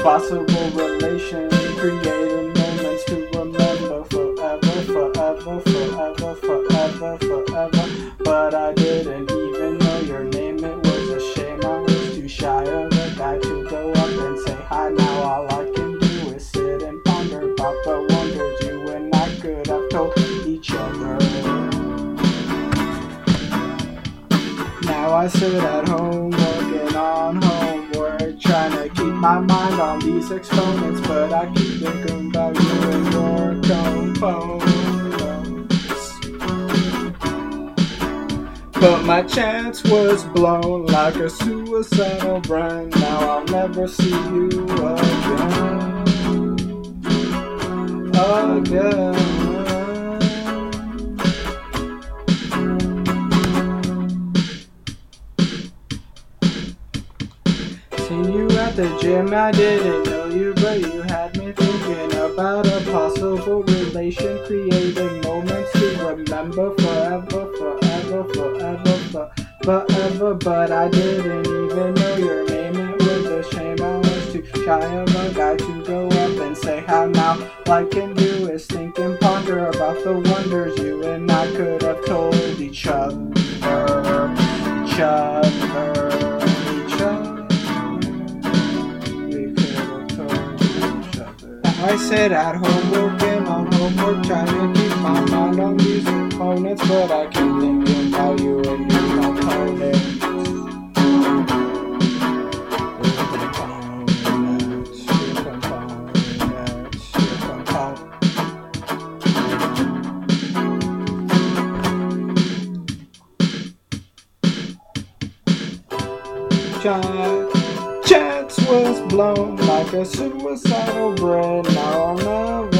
possible relation, creating moments to remember forever, forever, forever, forever, forever. But I didn't even know your name, it was a shame. I was too shy of a guy to go up and say hi. Now all I can do is sit and ponder about the wonders you and I could have told each other. Now I sit at home working on homework, trying to keep my mind on these exponents, but I keep thinking about you and your components. But my chance was blown like a suicidal brain. Now I'll never see you again. Seen you at the gym, I didn't know you, but you had me thinking about a possible relation, creating moments to remember forever, forever, forever, forever. But I didn't even know your name, it was a shame. I was too shy of a guy to go up and say hi. Now all I can do is think and ponder about the wonders you and I could have told each other, each other, each other. I sit at home working on homework, trying to keep my mind on these components, but I keep thinking about you and your components. Chance was blown like a suicidal brain. Now I'll never